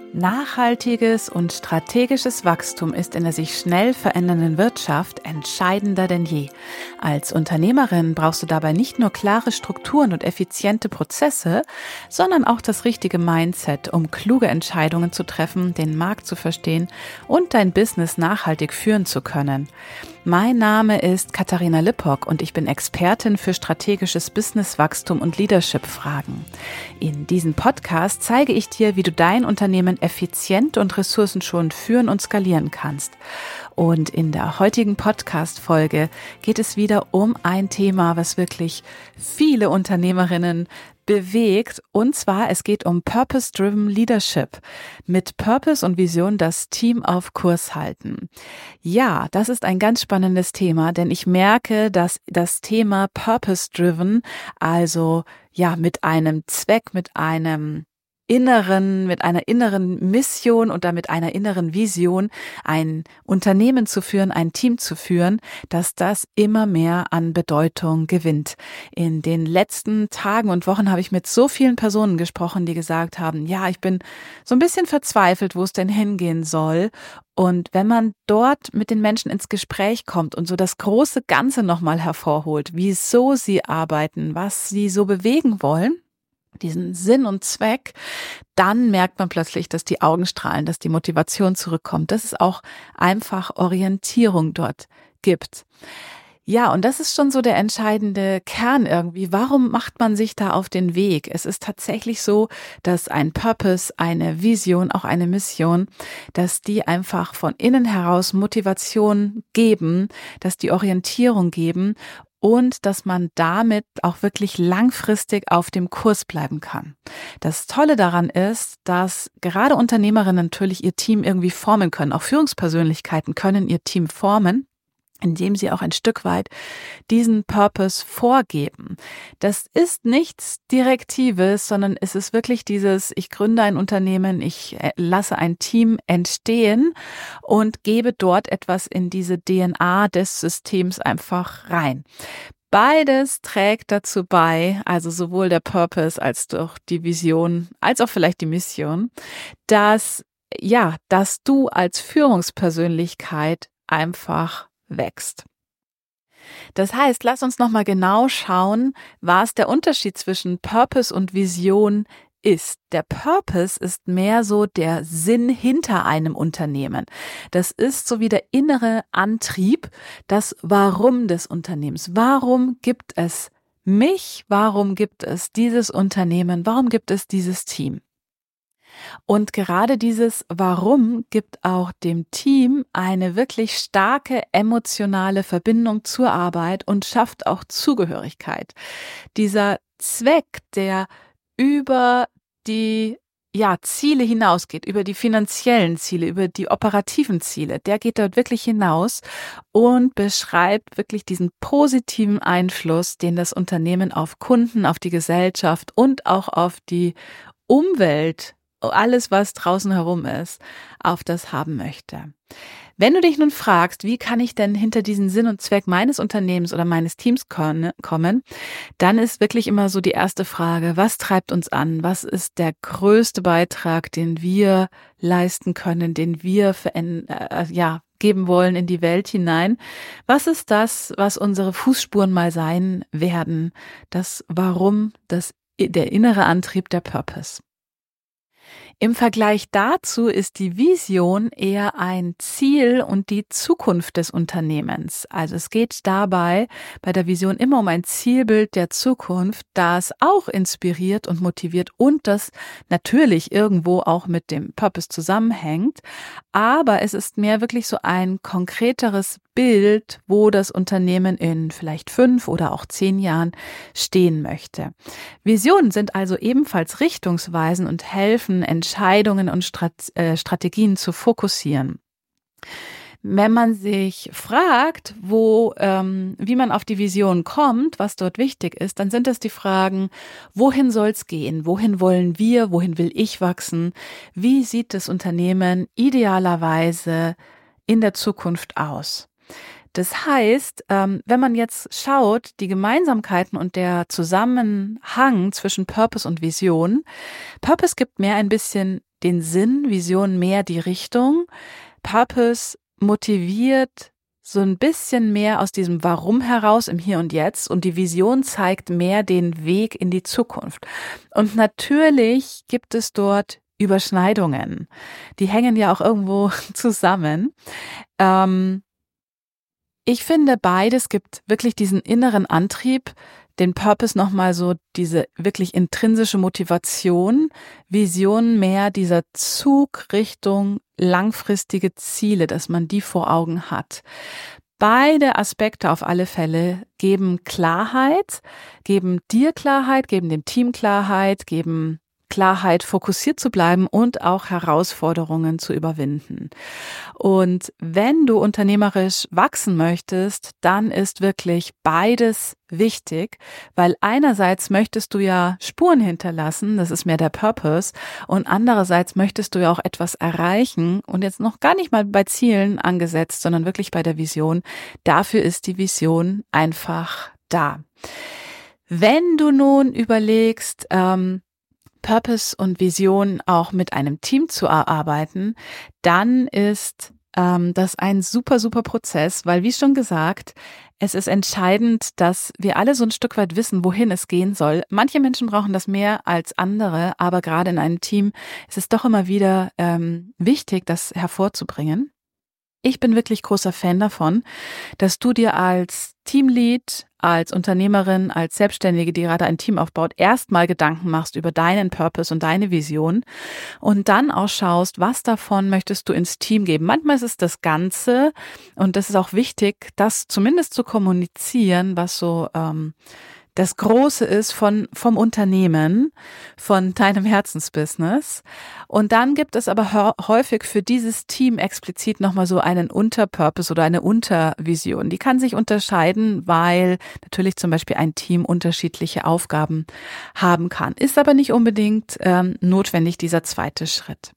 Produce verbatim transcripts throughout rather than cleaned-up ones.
Nachhaltiges und strategisches Wachstum ist in der sich schnell verändernden Wirtschaft entscheidender denn je. Als Unternehmerin brauchst du dabei nicht nur klare Strukturen und effiziente Prozesse, sondern auch das richtige Mindset, um kluge Entscheidungen zu treffen, den Markt zu verstehen und dein Business nachhaltig führen zu können. Mein Name ist Katharina Lippock und ich bin Expertin für strategisches Businesswachstum und Leadership-Fragen. In diesem Podcast zeige ich dir, wie du dein Unternehmen effizient und ressourcenschonend führen und skalieren kannst. Und in der heutigen Podcast-Folge geht es wieder um ein Thema, was wirklich viele Unternehmerinnen bewegt. Und zwar, es geht um Purpose-Driven Leadership. Mit Purpose und Vision das Team auf Kurs halten. Ja, das ist ein ganz spannendes Thema, denn ich merke, dass das Thema Purpose-Driven, also ja mit einem Zweck, mit einem inneren, mit einer inneren Mission und damit einer inneren Vision, ein Unternehmen zu führen, ein Team zu führen, dass das immer mehr an Bedeutung gewinnt. In den letzten Tagen und Wochen habe ich mit so vielen Personen gesprochen, die gesagt haben, ja, ich bin so ein bisschen verzweifelt, wo es denn hingehen soll. Und wenn man dort mit den Menschen ins Gespräch kommt und so das große Ganze nochmal hervorholt, wieso sie arbeiten, was sie so bewegen wollen, diesen Sinn und Zweck, dann merkt man plötzlich, dass die Augen strahlen, dass die Motivation zurückkommt, dass es auch einfach Orientierung dort gibt. Ja, und das ist schon so der entscheidende Kern irgendwie. Warum macht man sich da auf den Weg? Es ist tatsächlich so, dass ein Purpose, eine Vision, auch eine Mission, dass die einfach von innen heraus Motivation geben, dass die Orientierung geben und dass man damit auch wirklich langfristig auf dem Kurs bleiben kann. Das Tolle daran ist, dass gerade Unternehmerinnen natürlich ihr Team irgendwie formen können. Auch Führungspersönlichkeiten können ihr Team formen, indem sie auch ein Stück weit diesen Purpose vorgeben. Das ist nichts Direktives, sondern es ist wirklich dieses, ich gründe ein Unternehmen, ich lasse ein Team entstehen und gebe dort etwas in diese D N A des Systems einfach rein. Beides trägt dazu bei, also sowohl der Purpose als auch die Vision, als auch vielleicht die Mission, dass, ja, dass du als Führungspersönlichkeit einfach wächst. Das heißt, lass uns nochmal genau schauen, was der Unterschied zwischen Purpose und Vision ist. Der Purpose ist mehr so der Sinn hinter einem Unternehmen. Das ist so wie der innere Antrieb, das Warum des Unternehmens. Warum gibt es mich? Warum gibt es dieses Unternehmen? Warum gibt es dieses Team? Und gerade dieses Warum gibt auch dem Team eine wirklich starke emotionale Verbindung zur Arbeit und schafft auch Zugehörigkeit. Dieser Zweck, der über die ja, Ziele hinausgeht, über die finanziellen Ziele, über die operativen Ziele, der geht dort wirklich hinaus und beschreibt wirklich diesen positiven Einfluss, den das Unternehmen auf Kunden, auf die Gesellschaft und auch auf die Umwelt, alles, was draußen herum ist, auf das haben möchte. Wenn du dich nun fragst, wie kann ich denn hinter diesen Sinn und Zweck meines Unternehmens oder meines Teams kommen, dann ist wirklich immer so die erste Frage, was treibt uns an? Was ist der größte Beitrag, den wir leisten können, den wir veränd- äh, ja, geben wollen in die Welt hinein? Was ist das, was unsere Fußspuren mal sein werden? Das Warum, das, der innere Antrieb, der Purpose. Im Vergleich dazu ist die Vision eher ein Ziel und die Zukunft des Unternehmens. Also es geht dabei bei der Vision immer um ein Zielbild der Zukunft, das auch inspiriert und motiviert und das natürlich irgendwo auch mit dem Purpose zusammenhängt. Aber es ist mehr wirklich so ein konkreteres Bild, wo das Unternehmen in vielleicht fünf oder auch zehn Jahren stehen möchte. Visionen sind also ebenfalls richtungsweisend und helfen, Entscheidungen und Strat- äh, Strategien zu fokussieren. Wenn man sich fragt, wo, ähm, wie man auf die Vision kommt, was dort wichtig ist, dann sind es die Fragen, wohin soll es gehen? Wohin wollen wir? Wohin will ich wachsen? Wie sieht das Unternehmen idealerweise in der Zukunft aus? Das heißt, wenn man jetzt schaut, die Gemeinsamkeiten und der Zusammenhang zwischen Purpose und Vision, Purpose gibt mehr ein bisschen den Sinn, Vision mehr die Richtung, Purpose motiviert so ein bisschen mehr aus diesem Warum heraus im Hier und Jetzt und die Vision zeigt mehr den Weg in die Zukunft. Und natürlich gibt es dort Überschneidungen. Die hängen ja auch irgendwo zusammen. Ähm, ich finde, beides gibt wirklich diesen inneren Antrieb, den Purpose nochmal so diese wirklich intrinsische Motivation, Vision mehr dieser Zug Richtung langfristige Ziele, dass man die vor Augen hat. Beide Aspekte auf alle Fälle geben Klarheit, geben dir Klarheit, geben dem Team Klarheit, geben Klarheit, fokussiert zu bleiben und auch Herausforderungen zu überwinden. Und wenn du unternehmerisch wachsen möchtest, dann ist wirklich beides wichtig, weil einerseits möchtest du ja Spuren hinterlassen, das ist mehr der Purpose, und andererseits möchtest du ja auch etwas erreichen und jetzt noch gar nicht mal bei Zielen angesetzt, sondern wirklich bei der Vision. Dafür ist die Vision einfach da. Wenn du nun überlegst, ähm, Purpose und Vision auch mit einem Team zu erarbeiten, dann ist ähm, das ein super, super Prozess, weil wie schon gesagt, es ist entscheidend, dass wir alle so ein Stück weit wissen, wohin es gehen soll. Manche Menschen brauchen das mehr als andere, aber gerade in einem Team ist es doch immer wieder ähm, wichtig, das hervorzubringen. Ich bin wirklich großer Fan davon, dass du dir als Teamlead, als Unternehmerin, als Selbstständige, die gerade ein Team aufbaut, erstmal Gedanken machst über deinen Purpose und deine Vision und dann auch schaust, was davon möchtest du ins Team geben. Manchmal ist es das Ganze und das ist auch wichtig, das zumindest zu kommunizieren, was so ähm, das Große ist von vom Unternehmen, von deinem Herzensbusiness. Und dann gibt es aber häufig für dieses Team explizit nochmal so einen Unterpurpose oder eine Untervision. Die kann sich unterscheiden, weil natürlich zum Beispiel ein Team unterschiedliche Aufgaben haben kann. Ist aber nicht unbedingt ähm, notwendig, dieser zweite Schritt.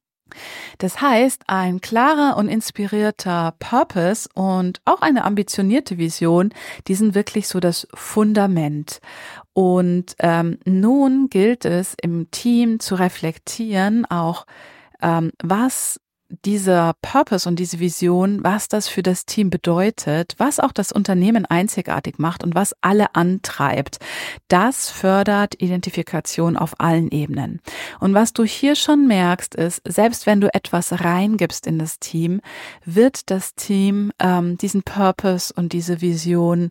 Das heißt, ein klarer und inspirierter Purpose und auch eine ambitionierte Vision, die sind wirklich so das Fundament. Und ähm, nun gilt es im Team zu reflektieren, auch ähm, was dieser Purpose und diese Vision, was das für das Team bedeutet, was auch das Unternehmen einzigartig macht und was alle antreibt. Das fördert Identifikation auf allen Ebenen. Und was du hier schon merkst, ist, selbst wenn du etwas reingibst in das Team, wird das Team ähm, diesen Purpose und diese Vision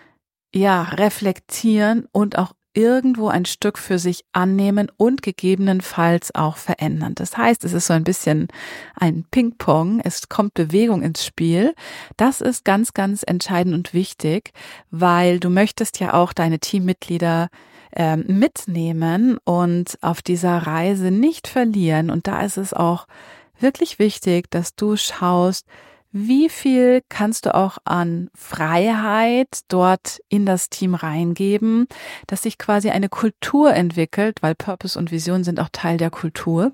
ja reflektieren und auch irgendwo ein Stück für sich annehmen und gegebenenfalls auch verändern. Das heißt, es ist so ein bisschen ein Ping-Pong, es kommt Bewegung ins Spiel. Das ist ganz, ganz entscheidend und wichtig, weil du möchtest ja auch deine Teammitglieder äh, mitnehmen und auf dieser Reise nicht verlieren. Und da ist es auch wirklich wichtig, dass du schaust, wie viel kannst du auch an Freiheit dort in das Team reingeben, dass sich quasi eine Kultur entwickelt, weil Purpose und Vision sind auch Teil der Kultur,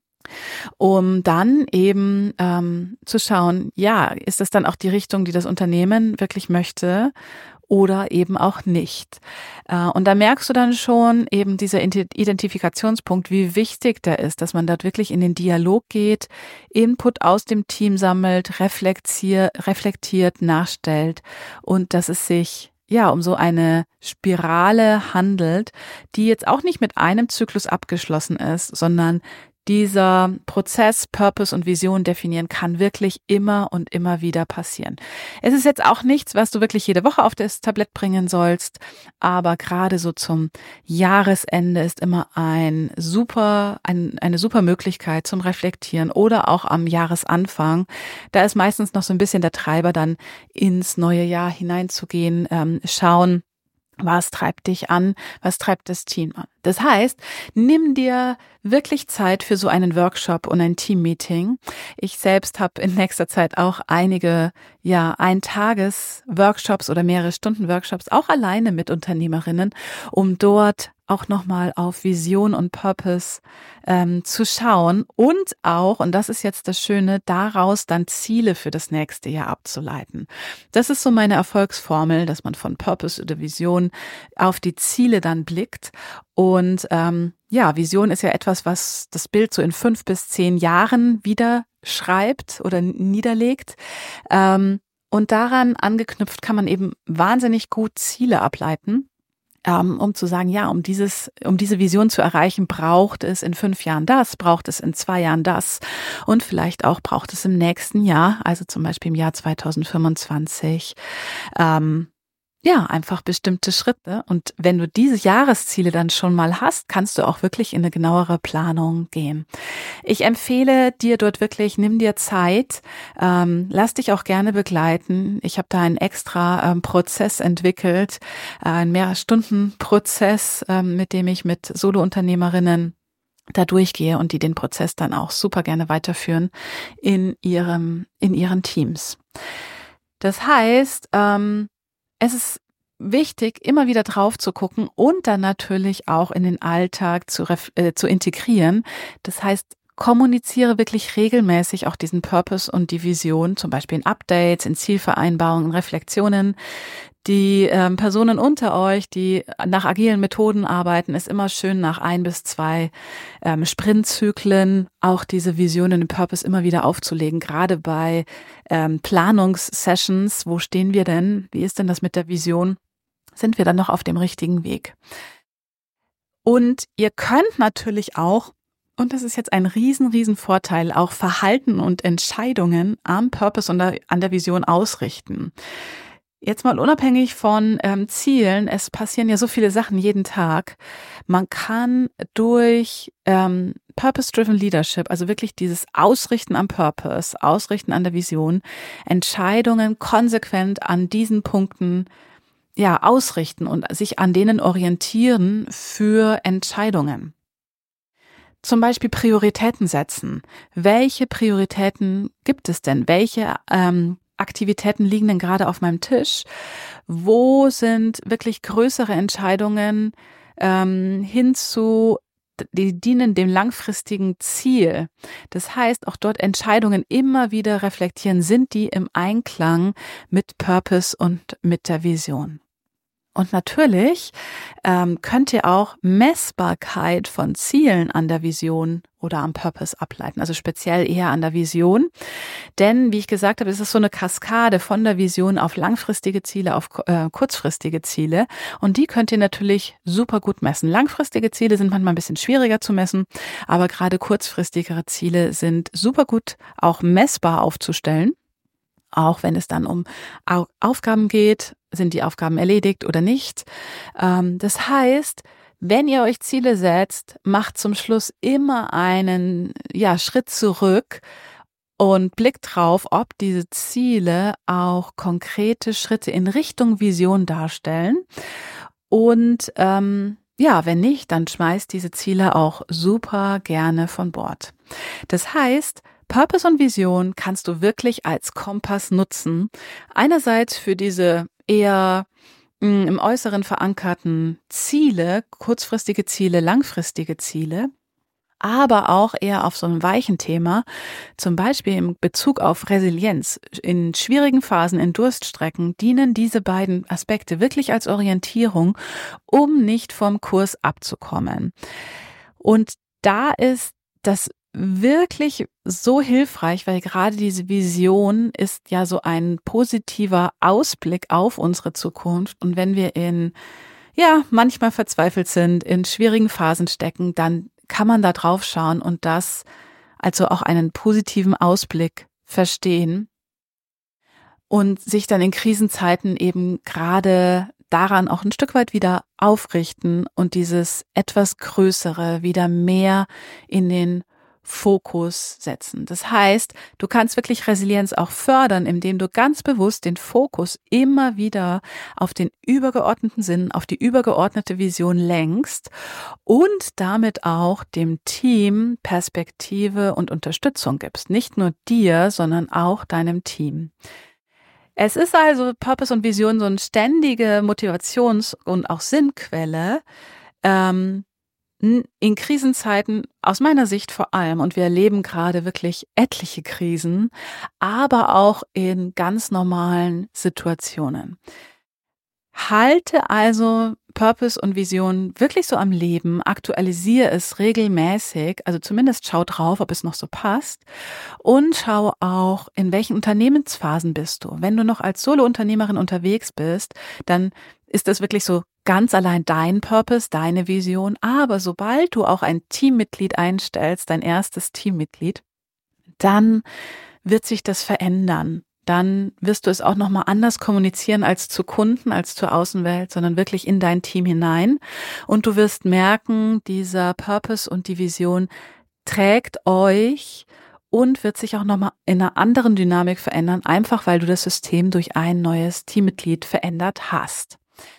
um dann eben ähm, zu schauen, ja, ist das dann auch die Richtung, die das Unternehmen wirklich möchte oder eben auch nicht. Und da merkst du dann schon eben dieser Identifikationspunkt, wie wichtig der ist, dass man dort wirklich in den Dialog geht, Input aus dem Team sammelt, reflektiert, reflektiert, nachstellt und dass es sich ja um so eine Spirale handelt, die jetzt auch nicht mit einem Zyklus abgeschlossen ist, sondern dieser Prozess, Purpose und Vision definieren kann wirklich immer und immer wieder passieren. Es ist jetzt auch nichts, was du wirklich jede Woche auf das Tablett bringen sollst, aber gerade so zum Jahresende ist immer ein super, ein, eine super Möglichkeit zum Reflektieren oder auch am Jahresanfang. Da ist meistens noch so ein bisschen der Treiber, dann ins neue Jahr hineinzugehen, ähm, schauen, was treibt dich an? Was treibt das Team an? Das heißt, nimm dir wirklich Zeit für so einen Workshop und ein Teammeeting. Ich selbst habe in nächster Zeit auch einige, ja, Ein-Tages-Workshops oder mehrere Stunden-Workshops, auch alleine mit Unternehmerinnen, um dort auch nochmal auf Vision und Purpose ähm, zu schauen und auch, und das ist jetzt das Schöne, daraus dann Ziele für das nächste Jahr abzuleiten. Das ist so meine Erfolgsformel, dass man von Purpose oder Vision auf die Ziele dann blickt und ähm, ja, Vision ist ja etwas, was das Bild so in fünf bis zehn Jahren wieder schreibt oder niederlegt. Ähm, und daran angeknüpft kann man eben wahnsinnig gut Ziele ableiten, ähm, um zu sagen, ja, um dieses, um diese Vision zu erreichen, braucht es in fünf Jahren das, braucht es in zwei Jahren das und vielleicht auch braucht es im nächsten Jahr, also zum Beispiel im Jahr zweitausendfünfundzwanzig, ähm, ja, einfach bestimmte Schritte. Und wenn du diese Jahresziele dann schon mal hast, kannst du auch wirklich in eine genauere Planung gehen. Ich empfehle dir dort wirklich, nimm dir Zeit, ähm, lass dich auch gerne begleiten. Ich habe da einen extra ähm, Prozess entwickelt, äh, einen Mehrstunden-Prozess, ähm, mit dem ich mit Solo-Unternehmerinnen da durchgehe und die den Prozess dann auch super gerne weiterführen in ihrem, in ihren Teams. Das heißt, ähm, es ist wichtig, immer wieder drauf zu gucken und dann natürlich auch in den Alltag zu, ref- äh, zu integrieren. Das heißt, kommuniziere wirklich regelmäßig auch diesen Purpose und die Vision, zum Beispiel in Updates, in Zielvereinbarungen, in Reflexionen. Die ähm, Personen unter euch, die nach agilen Methoden arbeiten, ist immer schön nach ein bis zwei ähm, Sprintzyklen auch diese Vision und den Purpose immer wieder aufzulegen. Gerade bei ähm, Planungssessions, wo stehen wir denn? Wie ist denn das mit der Vision? Sind wir dann noch auf dem richtigen Weg? Und ihr könnt natürlich auch, und das ist jetzt ein riesen, riesen Vorteil, auch Verhalten und Entscheidungen am Purpose und an der Vision ausrichten. Jetzt mal unabhängig von ähm, Zielen, es passieren ja so viele Sachen jeden Tag. Man kann durch ähm, Purpose-Driven Leadership, also wirklich dieses Ausrichten am Purpose, Ausrichten an der Vision, Entscheidungen konsequent an diesen Punkten ja ausrichten und sich an denen orientieren für Entscheidungen. Zum Beispiel Prioritäten setzen. Welche Prioritäten gibt es denn? Welche ähm, Aktivitäten liegen denn gerade auf meinem Tisch? Wo sind wirklich größere Entscheidungen ähm, hin zu, die dienen dem langfristigen Ziel? Das heißt, auch dort Entscheidungen immer wieder reflektieren, sind die im Einklang mit Purpose und mit der Vision? Und natürlich ähm, könnt ihr auch Messbarkeit von Zielen an der Vision oder am Purpose ableiten, also speziell eher an der Vision. Denn, wie ich gesagt habe, es ist so eine Kaskade von der Vision auf langfristige Ziele, auf äh, kurzfristige Ziele. Und die könnt ihr natürlich super gut messen. Langfristige Ziele sind manchmal ein bisschen schwieriger zu messen, aber gerade kurzfristigere Ziele sind super gut auch messbar aufzustellen. Auch wenn es dann um Aufgaben geht, sind die Aufgaben erledigt oder nicht. Das heißt, wenn ihr euch Ziele setzt, macht zum Schluss immer einen ja, Schritt zurück und blickt drauf, ob diese Ziele auch konkrete Schritte in Richtung Vision darstellen. Und ähm, ja, wenn nicht, dann schmeißt diese Ziele auch super gerne von Bord. Das heißt, Purpose und Vision kannst du wirklich als Kompass nutzen. Einerseits für diese eher mh, im Äußeren verankerten Ziele, kurzfristige Ziele, langfristige Ziele, aber auch eher auf so einem weichen Thema, zum Beispiel in Bezug auf Resilienz. In schwierigen Phasen, in Durststrecken dienen diese beiden Aspekte wirklich als Orientierung, um nicht vom Kurs abzukommen. Und da ist das wirklich so hilfreich, weil gerade diese Vision ist ja so ein positiver Ausblick auf unsere Zukunft. Und wenn wir in, ja, manchmal verzweifelt sind, in schwierigen Phasen stecken, dann kann man da drauf schauen und das also auch einen positiven Ausblick verstehen und sich dann in Krisenzeiten eben gerade daran auch ein Stück weit wieder aufrichten und dieses etwas Größere wieder mehr in den Fokus setzen. Das heißt, du kannst wirklich Resilienz auch fördern, indem du ganz bewusst den Fokus immer wieder auf den übergeordneten Sinn, auf die übergeordnete Vision lenkst und damit auch dem Team Perspektive und Unterstützung gibst. Nicht nur dir, sondern auch deinem Team. Es ist also Purpose und Vision so eine ständige Motivations- und auch Sinnquelle, ähm, in Krisenzeiten aus meiner Sicht vor allem, und wir erleben gerade wirklich etliche Krisen, aber auch in ganz normalen Situationen. Halte also Purpose und Vision wirklich so am Leben, aktualisiere es regelmäßig, also zumindest schau drauf, ob es noch so passt und schau auch, in welchen Unternehmensphasen bist du. Wenn du noch als Solo-Unternehmerin unterwegs bist, dann ist das wirklich so ganz allein dein Purpose, deine Vision, aber sobald du auch ein Teammitglied einstellst, dein erstes Teammitglied, dann wird sich das verändern. Dann wirst du es auch nochmal anders kommunizieren als zu Kunden, als zur Außenwelt, sondern wirklich in dein Team hinein. Und du wirst merken, dieser Purpose und die Vision trägt euch und wird sich auch nochmal in einer anderen Dynamik verändern, einfach weil du das System durch ein neues Teammitglied verändert hast.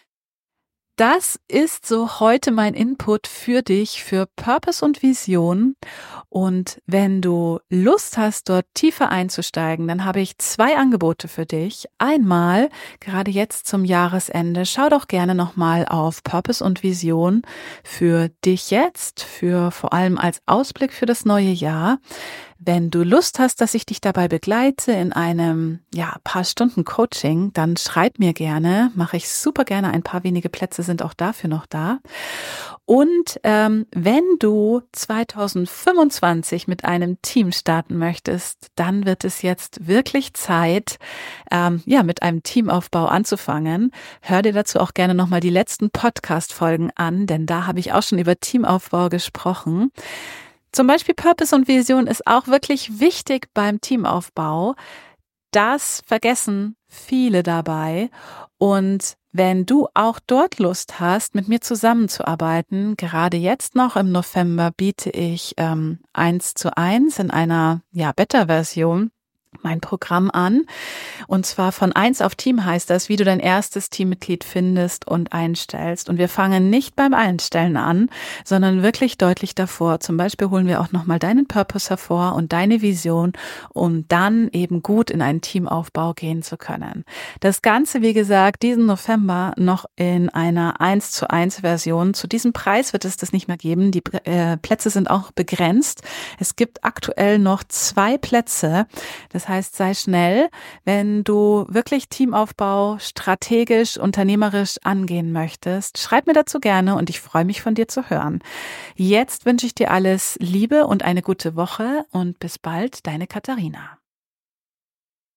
Das ist so heute mein Input für dich, für Purpose und Vision. Und wenn du Lust hast, dort tiefer einzusteigen, dann habe ich zwei Angebote für dich. Einmal, gerade jetzt zum Jahresende, schau doch gerne nochmal auf Purpose und Vision für dich jetzt, für vor allem als Ausblick für das neue Jahr. Wenn du Lust hast, dass ich dich dabei begleite in einem, ja, paar Stunden Coaching, dann schreib mir gerne, mache ich super gerne. Ein paar wenige Plätze sind auch dafür noch da. Und ähm, wenn du zwanzig fünfundzwanzig mit einem Team starten möchtest, dann wird es jetzt wirklich Zeit, ähm, ja, mit einem Teamaufbau anzufangen. Hör dir dazu auch gerne nochmal die letzten Podcast-Folgen an, denn da habe ich auch schon über Teamaufbau gesprochen. Zum Beispiel Purpose und Vision ist auch wirklich wichtig beim Teamaufbau. Das vergessen viele dabei. Und wenn du auch dort Lust hast, mit mir zusammenzuarbeiten, gerade jetzt noch im November biete ich ähm, eins zu eins in einer ja, Beta-Version mein Programm an. Und zwar von eins auf Team heißt das, wie du dein erstes Teammitglied findest und einstellst. Und wir fangen nicht beim Einstellen an, sondern wirklich deutlich davor. Zum Beispiel holen wir auch nochmal deinen Purpose hervor und deine Vision, um dann eben gut in einen Teamaufbau gehen zu können. Das Ganze, wie gesagt, diesen November noch in einer eins zu eins Version. Zu diesem Preis wird es das nicht mehr geben. Die äh, Plätze sind auch begrenzt. Es gibt aktuell noch zwei Plätze. Das heißt, sei schnell, wenn du wirklich Teamaufbau strategisch, unternehmerisch angehen möchtest. Schreib mir dazu gerne und ich freue mich, von dir zu hören. Jetzt wünsche ich dir alles Liebe und eine gute Woche und bis bald, deine Katharina.